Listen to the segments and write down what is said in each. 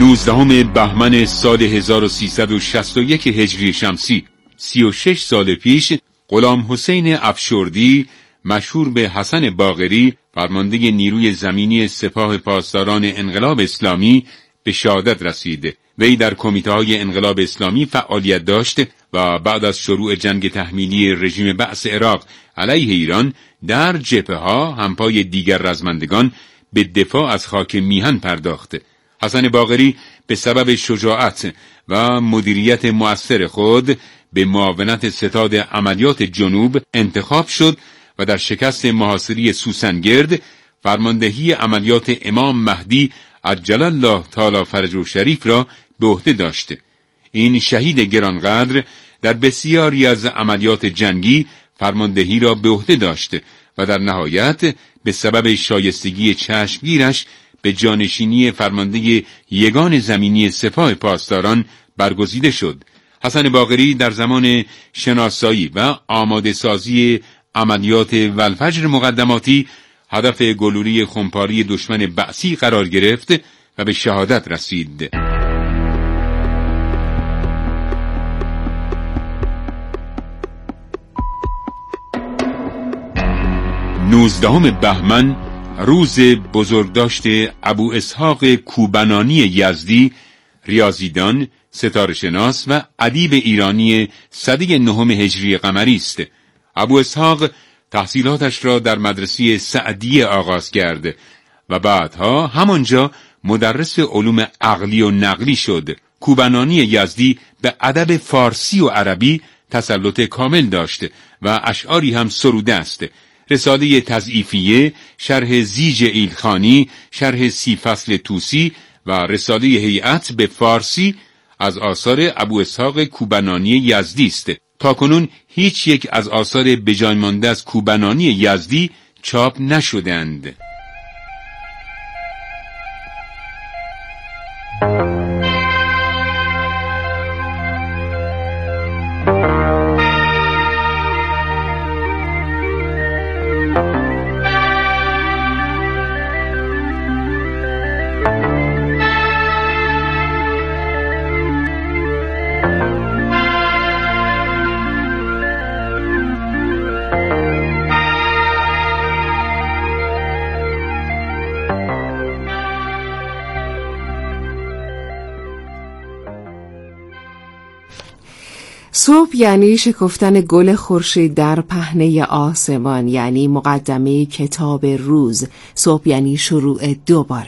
19 بهمن سال 1361 هجری شمسی، 36 سال پیش، غلام حسین افشردی مشهور به حسن باقری، فرمانده نیروی زمینی سپاه پاسداران انقلاب اسلامی، به شهادت رسید. وی در کمیته‌های انقلاب اسلامی فعالیت داشت و بعد از شروع جنگ تحمیلی رژیم بعث عراق علیه ایران در جبهه‌ها همپای دیگر رزمندگان به دفاع از خاک میهن پرداخت. حسن باقری به سبب شجاعت و مدیریت مؤثر خود به معاونت ستاد عملیات جنوب انتخاب شد و در شکست محاصره سوسنگرد فرماندهی عملیات امام مهدی عجل الله تعالی فرجه شریف را به عهده داشت. این شهید گرانقدر در بسیاری از عملیات جنگی فرماندهی را به عهده داشت و در نهایت به سبب شایستگی چشمگیرش به جانشینی فرمانده یگان زمینی سپاه پاسداران برگزیده شد. حسن باقری در زمان شناسایی و آماده سازی عملیات والفجر مقدماتی هدف گلوله خمپاری دشمن بعثی قرار گرفت و به شهادت رسید. 19 بهمن روز بزرگداشت ابو اسحاق کوبنانی یزدی، ریاضیدان، ستاره‌شناس و ادیب ایرانی سده 9 هجری قمری است. ابو اسحاق تحصیلاتش را در مدرسه سعدیه آغاز کرد و بعدها همانجا مدرس علوم عقلی و نقلی شد. کوبنانی یزدی به ادب فارسی و عربی تسلط کامل داشت و اشعاری هم سروده است. رساله تضعیفیه، شرح زیج ایلخانی، شرح 30 فصل توسی و رساله هیئت به فارسی از آثار ابو اسحاق کوبنانی یزدی است. تاکنون هیچ یک از آثار بجای مانده از کوبنانی یزدی چاپ نشدند. صبح یعنی شکفتن گل خورشید در پهنه آسمان، یعنی مقدمه کتاب روز. صبح یعنی شروع دوباره.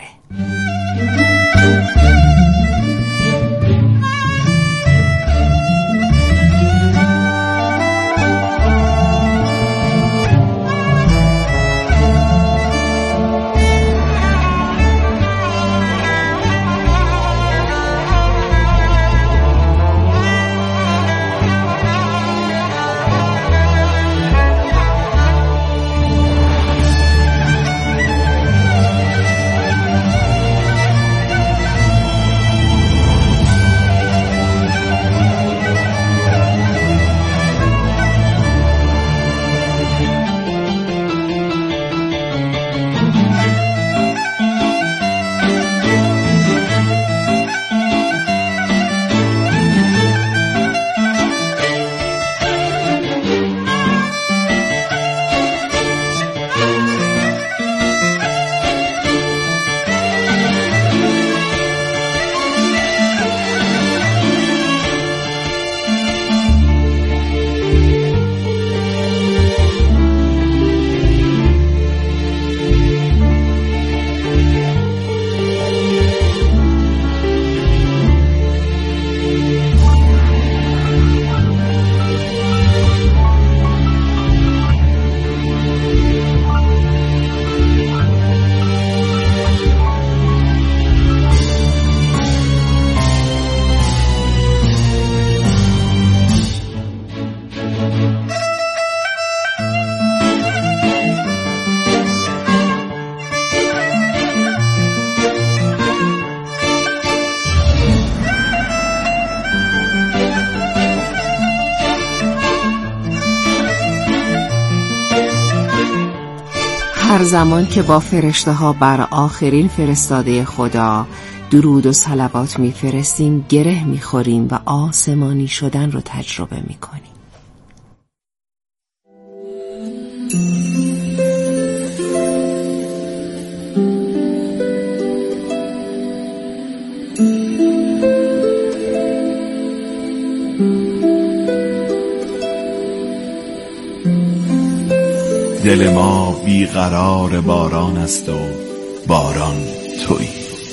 هر زمان که با فرشته ها بر آخرین فرستاده خدا درود و صلوات میفرستیم گره میخوریم و آسمانی شدن رو تجربه میکنیم. دل ما بیقرار باران است و باران تویی.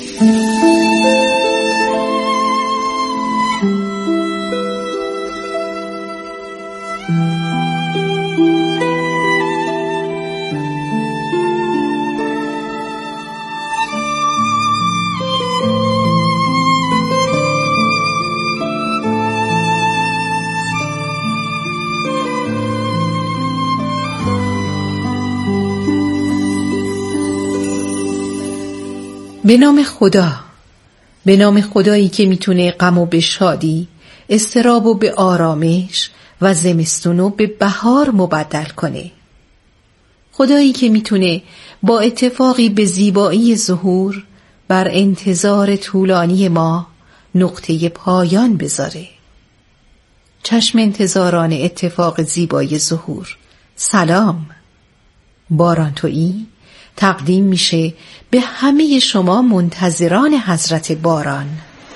به نام خدا، به نام خدایی که میتونه غمو به شادی، اضطرابو به آرامش و زمستونو به بهار مبدل کنه. خدایی که میتونه با اتفاقی به زیبایی ظهور بر انتظار طولانی ما نقطه پایان بذاره. چشم انتظاران اتفاق زیبای ظهور، سلام. باران تویی تقدیم میشه به همه شما منتظران حضرت باران.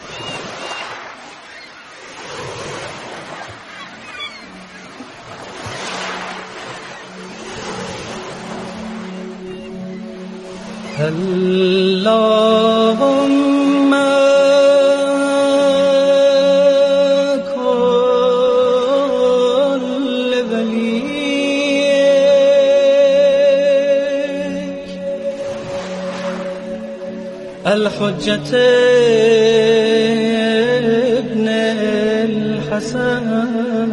اللهم کل ولیک الحجة ابن الحسن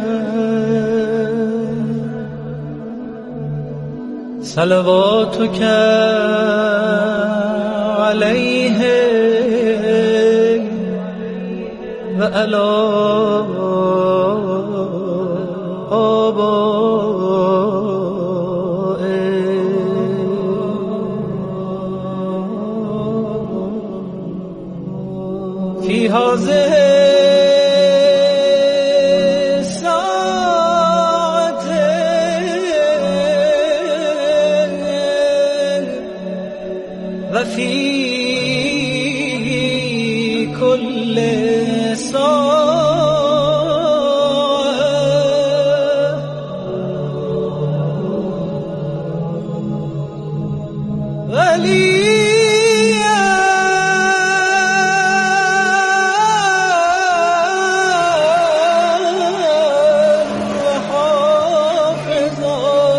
صلواتك عليه وعلى آبائه في هذه وفي كل ساعة وليا وحافظا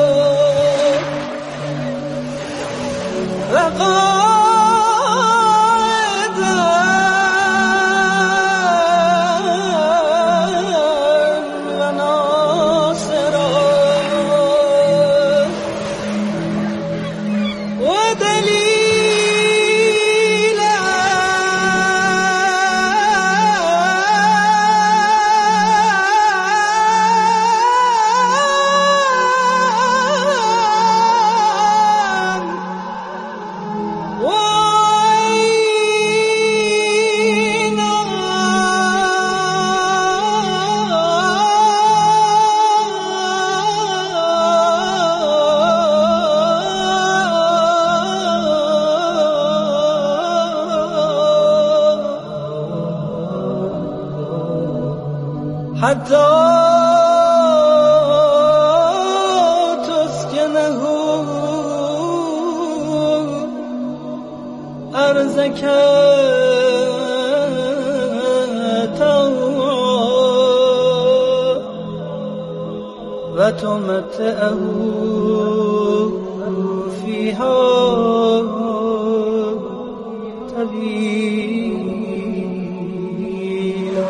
حتى تسكنه أرزك وتمتعه فيها طويلا.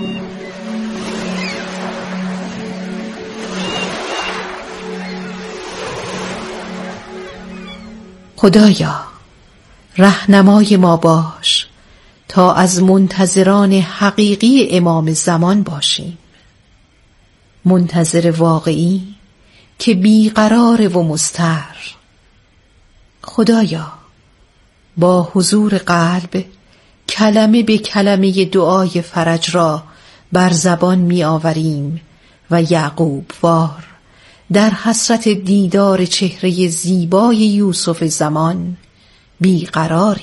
خدایا رهنمای ما باش تا از منتظران حقیقی امام زمان باشیم، منتظر واقعی که بیقرار و مضطر. خدایا با حضور قلب کلمه به کلمه دعای فرج را بر زبان می آوریم و یعقوب وار در حسرت دیدار چهره زیبای یوسف زمان بیقراریم.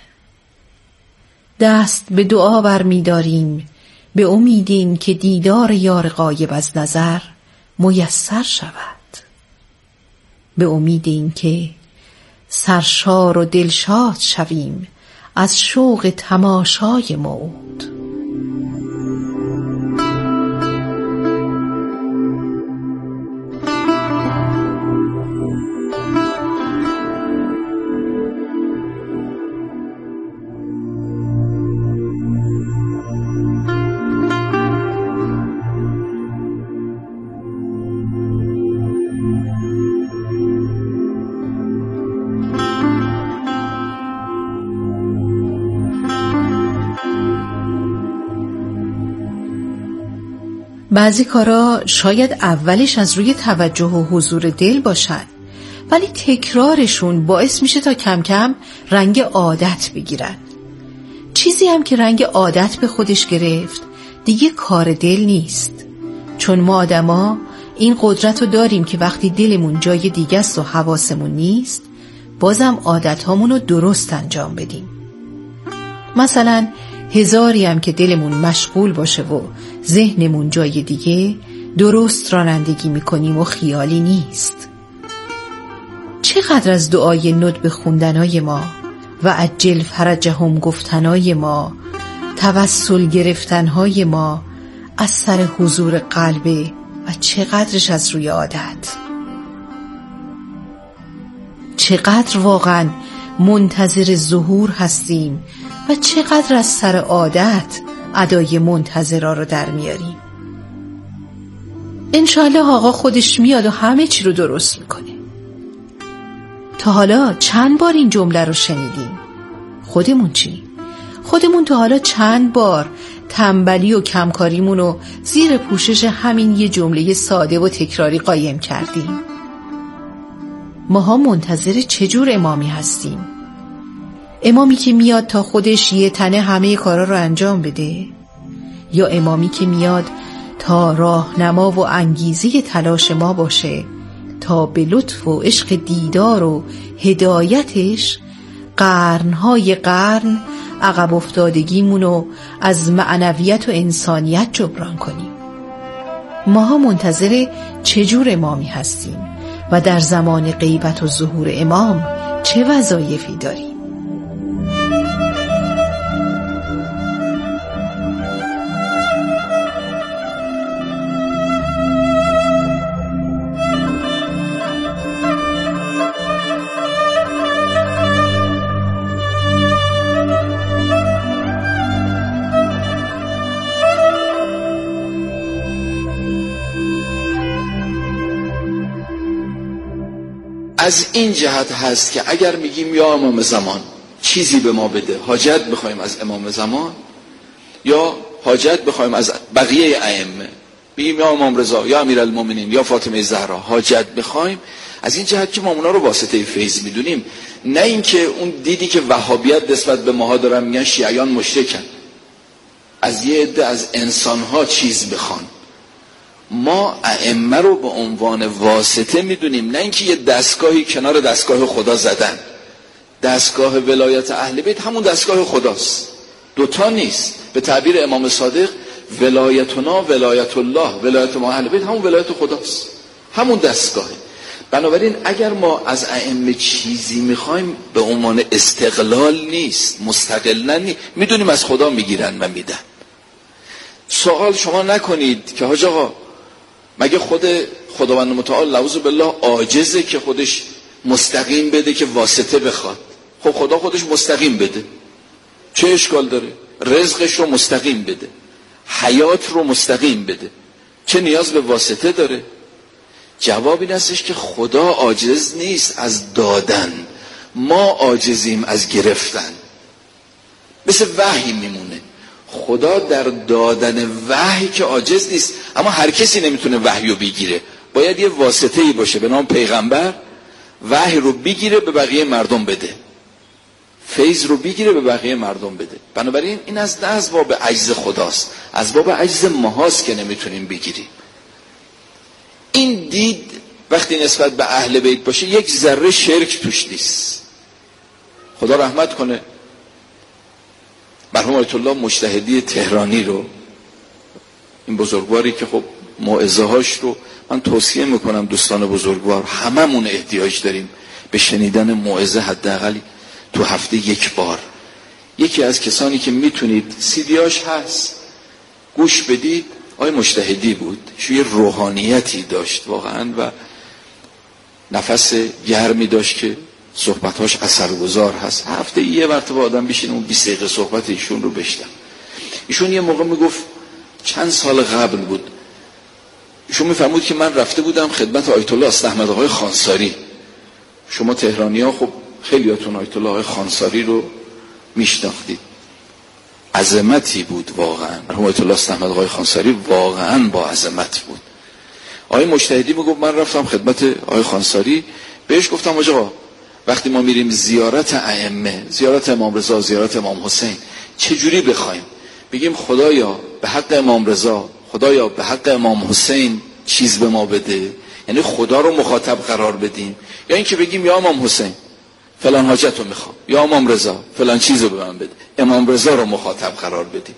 دست به دعا برمی داریم به امیدین که دیدار یار غایب از نظر میسر شود، به امید این که سرشار و دلشاد شویم از شوق تماشای موعود. بعضی کارا شاید اولش از روی توجه و حضور دل باشن، ولی تکرارشون باعث میشه تا کم کم رنگ عادت بگیرن. چیزی هم که رنگ عادت به خودش گرفت دیگه کار دل نیست، چون ما آدما این قدرت رو داریم که وقتی دلمون جای دیگه است و حواسمون نیست بازم عادتهامون رو درست انجام بدیم. مثلا هزاری هم که دلمون مشغول باشه و ذهنمون جای دیگه درست رانندگی میکنیم و خیالی نیست. چقدر از دعای ندب خوندنای ما و عجل فرجهم گفتنای ما، توسل گرفتنهای ما از سر حضور قلبه و چقدرش از روی عادت. چقدر واقعا منتظر ظهور هستیم و چقدر از سر عادت ادای منتظرا رو در میاریم. انشالله آقا خودش میاد و همه چی رو درست میکنه. تا حالا چند بار این جمله رو شنیدیم؟ خودمون چی؟ خودمون تا حالا چند بار تنبلی و کمکاریمون رو زیر پوشش همین یه جمله ساده و تکراری قایم کردیم؟ ماها منتظر چجور امامی هستیم؟ امامی که میاد تا خودش یه تنه همه کارا رو انجام بده، یا امامی که میاد تا راهنما و انگیزه تلاش ما باشه تا به لطف و عشق دیدار و هدایتش قرنهای قرن عقب افتادگیمونو از معنویت و انسانیت جبران کنیم؟ ماها منتظر چجور امامی هستیم و در زمان غیبت و ظهور امام چه وظایفی داریم؟ از این جهت هست که اگر میگیم یا امام زمان چیزی به ما بده، حاجت بخوایم از امام زمان یا حاجت بخوایم از بقیه ائمه، بگیم یا امام رضا یا امیرالمومنین یا فاطمه زهرا حاجت بخوایم، از این جهت که ما اونا رو واسطه فیض میدونیم، نه اینکه اون دیدی که وهابیت نسبت به ماها دارن میگن شیعیان مشرکن، از یه عده از انسانها چیز بخوان. ما ائمه رو به عنوان واسطه میدونیم، نه اینکه یه دستگاهی کنار دستگاه خدا زدن. دستگاه ولایت اهل بیت همون دستگاه خداست، دوتا نیست. به تعبیر امام صادق ولایتنا ولایت الله، ولایت ما اهل بیت همون ولایت خداست، همون دستگاهه. بنابراین اگر ما از ائمه چیزی میخوایم به عنوان استقلال نیست، مستقلا نیست، میدونیم از خدا میگیرن و میدن. سوال شما نکنید که حاج آقا مگه خود خداوند متعال نعوذ بالله عاجزه که خودش مستقیم بده که واسطه بخواد؟ خب خدا خودش مستقیم بده، چه اشکال داره؟ رزقش رو مستقیم بده، حیات رو مستقیم بده، چه نیاز به واسطه داره؟ جواب این هستش که خدا عاجز نیست از دادن، ما عاجزیم از گرفتن. مثل وحی میمونه، خدا در دادن وحی که عاجز نیست، اما هر کسی نمیتونه وحی رو بگیره، باید یه واسطه‌ای باشه به نام پیغمبر، وحی رو بگیره به بقیه مردم بده. فیض رو بگیره به بقیه مردم بده. بنابراین این نه از باب عجز خداست، از باب عجز ماهاست که نمیتونیم بگیریم. این دید وقتی نسبت به اهل بیت باشه یک ذره شرک توش نیست. خدا رحمت کنه مرحوم آیت الله مجتهدی تهرانی رو، این بزرگواری که خب موعظه هاش رو من توصیه میکنم دوستان بزرگوار، هممون احتیاج داریم به شنیدن موعظه حداقل تو هفته یک بار. یکی از کسانی که میتونید سیدیاش هست گوش بدید، آقای مجتهدی بود، یه روحانیتی داشت واقعا و نفس گرمی داشت که صحبتاش اثرگذار هست. هفته یه مرتبه آدم بشینه اون 20 دقیقه صحبت ایشون رو بشنوه. ایشون یه موقع میگفت چند سال قبل بود، ایشون میفرمود که من رفته بودم خدمت آیت الله استحمد آقای خانساری. شما تهرانی ها خب خیلیاتون آیت الله آقای خانساری رو میشناختید، عظمتی بود واقعا. مرحوم آیت الله استحمد آقای خانساری واقعا با عظمت بود. آقای مجتهدی میگفت من رفتم خدمت آقای خانساری، بهش گفتم آقا وقتی ما میریم زیارت ائمه، زیارت امام رضا، زیارت امام حسین، چجوری بخوایم بگیم خدایا به حق امام رضا، خدایا به حق امام حسین چیز به ما بده، یعنی خدا رو مخاطب قرار بدیم، یا اینکه بگیم یا امام حسین فلان حاجت رو میخوام، یا امام رضا فلان چیز رو به من بده، امام رضا رو مخاطب قرار بدیم؟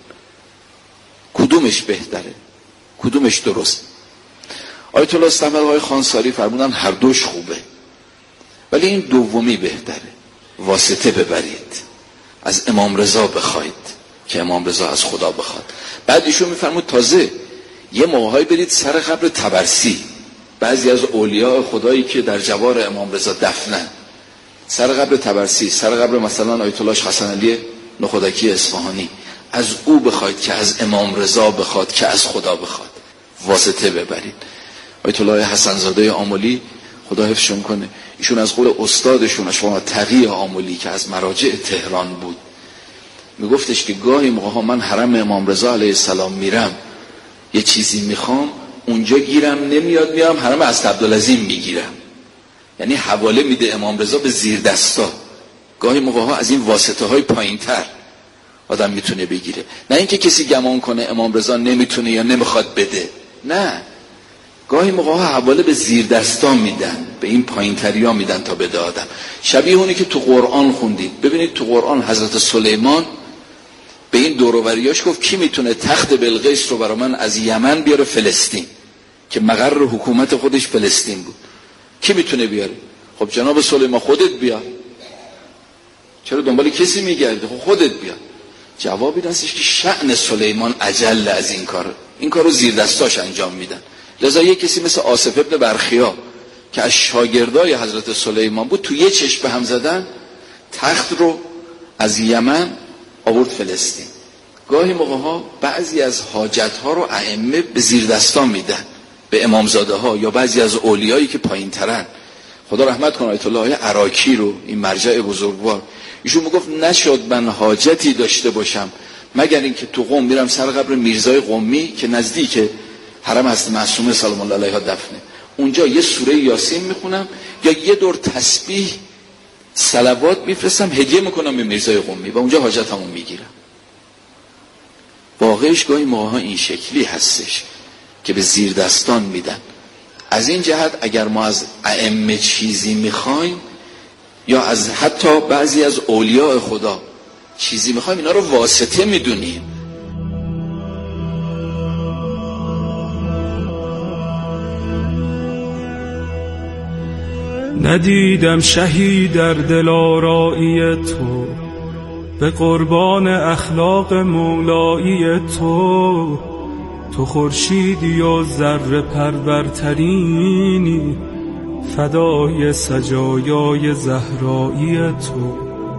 کدومش بهتره؟ کدومش درست؟ آیت الله استحمد آقای خانساری فرمودن هر دوش خوبه، ولی این دومی بهتره. واسطه ببرید، از امام رضا بخواید که امام رضا از خدا بخواد. بعد ایشون میفرمود تازه یه موقعی برید سر قبر طبرسی، بعضی از اولیاء خدایی که در جوار امام رضا دفنن، سر قبر طبرسی، سر قبر مثلا آیت الله حسن علی نخودکی اصفهانی، از او بخواید که از امام رضا بخواد که از خدا بخواد. واسطه ببرید. آیت الله حسن زاده آملی خدا حفظشون کنه، ایشون از قول استادشون اشفاق تقی آملی که از مراجع تهران بود میگفتش که گاهی موقع من حرم امام رضا علیه السلام میرم یه چیزی میخوام، اونجا گیرم نمیاد، میام حرم از عبدالعظیم میگیرم، یعنی حواله میده امام رضا به زیر دستا. گاهی موقع ها از این واسطه های پایین تر آدم میتونه بگیره، نه اینکه کسی گمان کنه امام رضا نمیتونه یا نمیخواد بده، نه، گاهی موقع ها حواله به زیر دستا میدن، به این پایین تری ها میدن تا بده آدم. شبیه اونی که تو قرآن خوندید، ببینید تو قرآن حضرت سلیمان به این دوروبریاش گفت کی میتونه تخت بلقیس رو برای من از یمن بیاره فلسطین، که مقر حکومت خودش فلسطین بود، کی میتونه بیاره؟ خب جناب سلیمان خودت بیا، چرا دنبال کسی میگردی؟ خب خودت بیا. جوابی هستش که شأن سلیمان اجل از این کار رو زیر دستاش انجام میدن. لذا یک کسی مثل آصف ابن برخیا که از شاگردای حضرت سلیمان بود، تو یه چشم به هم زدن تخت رو از یمن آورد فلسطین. گاهی موقع ها بعضی از حاجت ها رو ائمه به زیر دستا میدن به امامزاده ها یا بعضی از اولیایی که پایین ترن. خدا رحمت کنه آیت الله عراقی رو، این مرجع بزرگوار، ایشون میگفت نشد من حاجتی داشته باشم مگر اینکه تو قم میرم سر قبر میرزای قمی که نزدیک حرم هست معصومه سلام الله علیها دفنه، اونجا یه سوره یاسین میخونم یا یه دور تسبیح صلوات میفرستم هدیه میکنم به میرزای قمی و اونجا حاجتمو میگیرم. واقعش گاهی موقعا این شکلی هستش که به زیر دستان میدن. از این جهت اگر ما از ائمه چیزی میخوایم یا از حتی بعضی از اولیاء خدا چیزی میخوایم، اینا رو واسطه میدونیم. ندیدم شهی در دلارایی تو، به قربان اخلاق مولایی تو. تو خورشیدی و ذره پرورترینی، فدای سجایای زهرایی تو.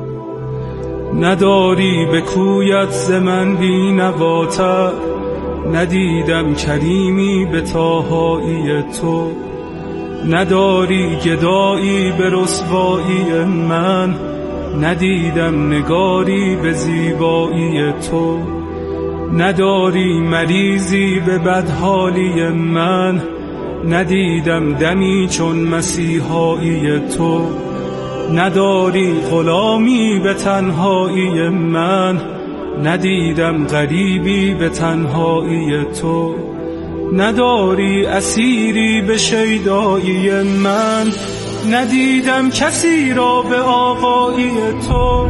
نداری به کویت ز من بی نواتر، ندیدم کریمی به طاهایی تو. نداری گدایی به رسوایی من، ندیدم نگاری به زیبایی تو. نداری مریضی به بدحالی من، ندیدم دمی چون مسیحایی تو. نداری غلامی به تنهایی من، ندیدم غریبی به تنهایی تو، نداری اسیری به شیدایی من، ندیدم کسی را به آقایی تو.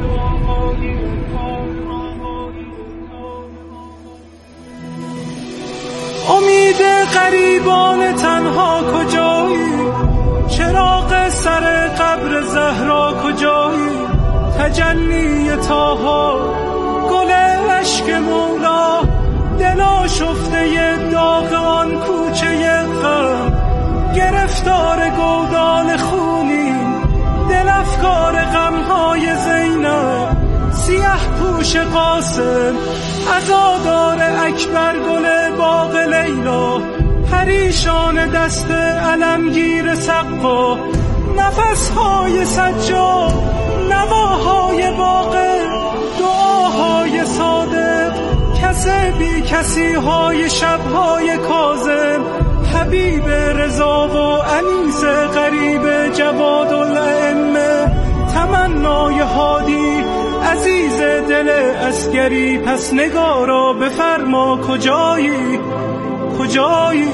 امید غریبان تنها کجایی؟ چراغ سر قبر زهرا کجایی؟ تجلی طاها، گل عشق مولا، دل آشفته داغ آن کوچه غم، گرفتار گودال خونیم، دل افکار غمهای زینب، سیه پوش قاسم، عزادار اکبر، گل باغ لیلا، پریشان دست علمگیر سقا، نفسهای سجاد، نواهای باقر، دعاهای صادق، کسی کسی های شبهای کاظم، حبیب رضا و انیس غریب جواد الائمه، تمنای هادی عزیز دل عسکری. پس نگارا بفرما کجایی؟ کجایی؟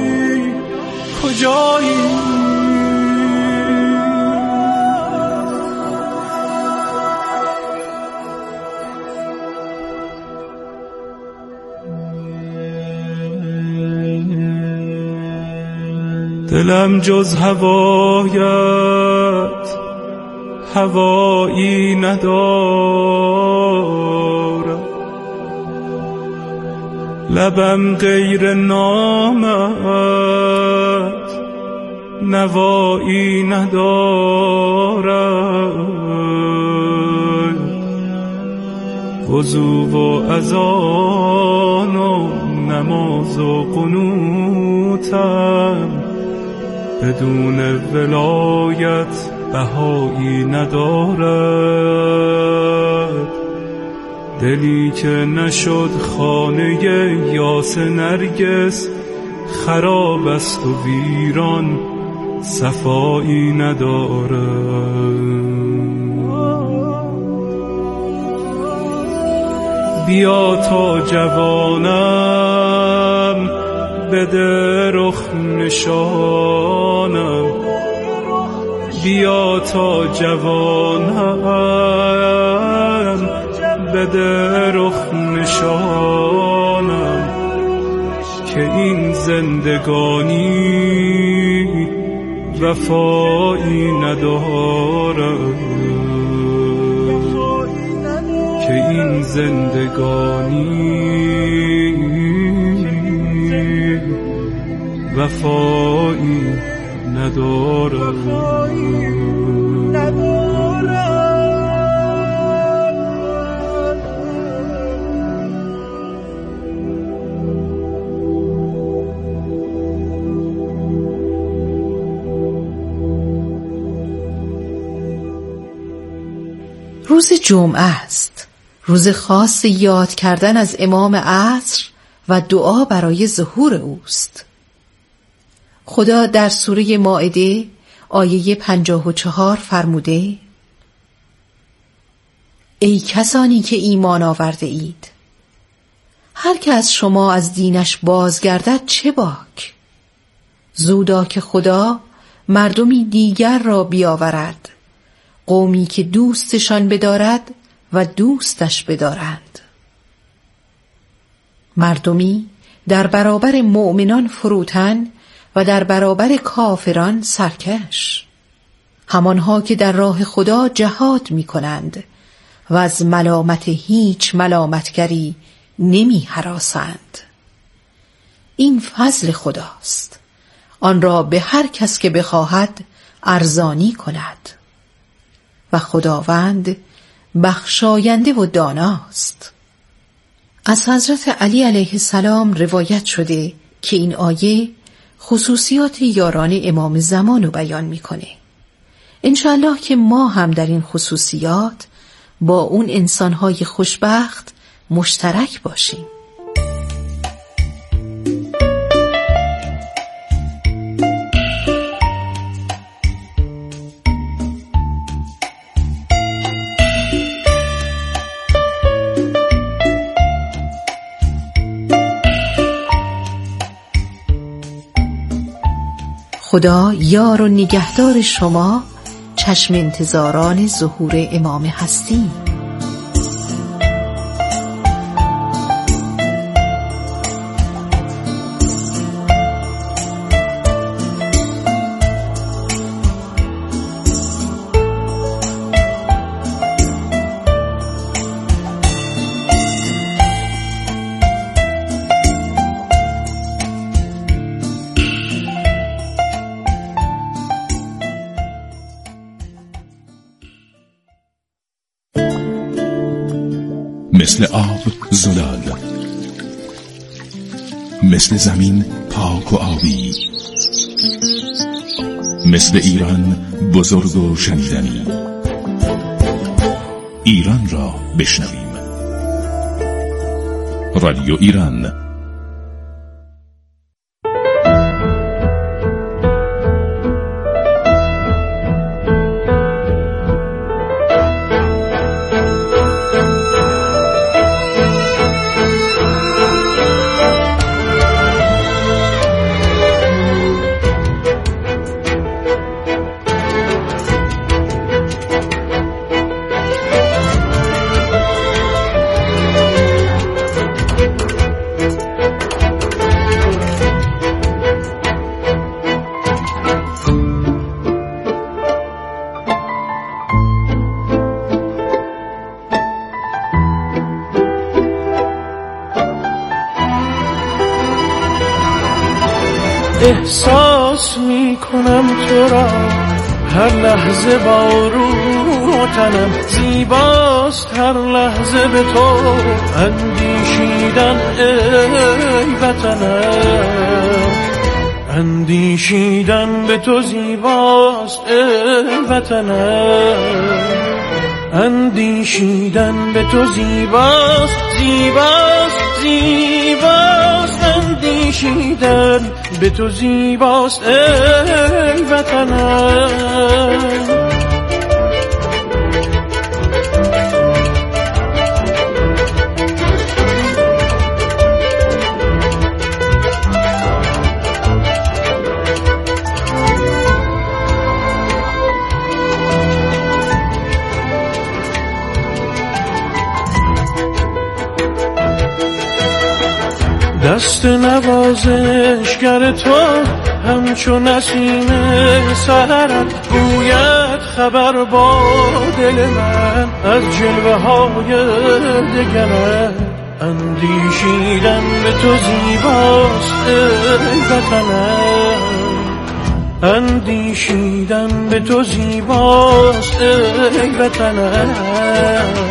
کجایی؟ دلم جز هوایت هوایی ندارد، لبم غیر نامت نوایی ندارد، وضو و اذان و نماز و قنوتم بدون ولایت بهایی ندارد، دلی که نشد خانه یاس نرگس، خراب است و ویران صفایی ندارد. بیا تا جوانم بده رخ نشانم، بیا تا جوانم بده رخ نشانم، که این زندگانی وفایی ندارد، که این زندگانی وفایی ندارد. روز جمعه است، روز خاص یاد کردن از امام عصر و دعا برای ظهور اوست. خدا در سوره مائده آیه 54 فرموده: ای کسانی که ایمان آورده اید، هر که از شما از دینش بازگردد چه باک، زودا که خدا مردمی دیگر را بیاورد، قومی که دوستشان بدارد و دوستش بدارند، مردمی در برابر مؤمنان فروتن و در برابر کافران سرکش، همانها که در راه خدا جهاد می کنند و از ملامت هیچ ملامتگری نمی هراسند. این فضل خداست، آن را به هر کس که بخواهد ارزانی کند و خداوند بخشاینده و داناست. از حضرت علی علیه السلام روایت شده که این آیه خصوصیات یاران امام زمان رو بیان میکنه. انشاءالله که ما هم در این خصوصیات با اون انسانهای خوشبخت مشترک باشیم. خدا یار و نگهدار شما، چشم انتظاران ظهور امام هستی. مثل آب زلال، مثل زمین پاک و آبی، مثل ایران بزرگ و شنیدنی. ایران را بشنویم. رادیو ایران. احساس می کنم تو را هر لحظه با روح و تنم، زیباست هر لحظه به تو اندیشیدن ای وطنم، اندیشیدن به تو زیباست ای وطنم، اندیشیدن به تو زیباست، زیباست، زیباست، اندیشیدن به تو زیباست ای وطنم. دست نوازشگر تو همچو نسیم سحرت گوید خبر با دل من از جلوه های دگرت، اندیشیدن به تو زیباست ای وطنم، اندیشیدن به تو زیباست ای وطنم.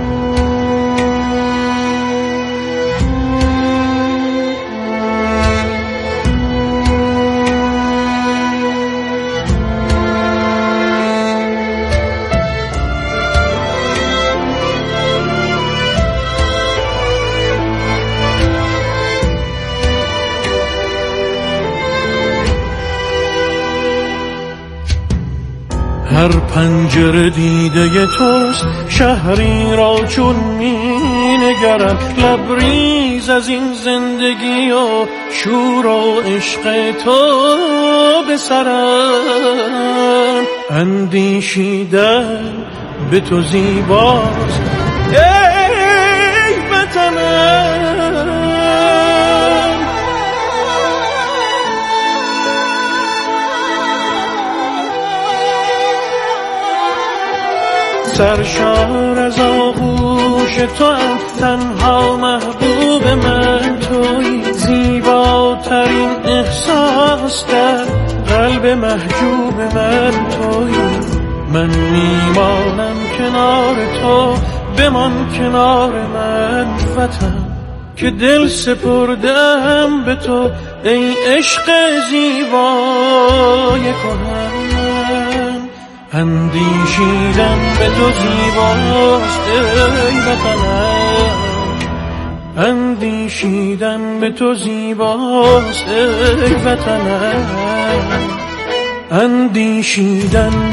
هر پنجره دیده توست، شهری را چون می نگرم، لبریز از این زندگی و شور و عشق تو به سرم، اندیشیدن به تو زیباست ای وطنم. سرشار از آغوش تو هم، تنها محبوب من تویی، زیباترین احساس در قلب محجوب من تویی، من میمانم کنار تو، بمان کنار من وطن، که دل سپردم به تو ای عشق زیبای کهن، اندیشیدن به تو زیباست ای وطنم، اندیشیدن به تو زیباست ای وطنم، اندیشیدن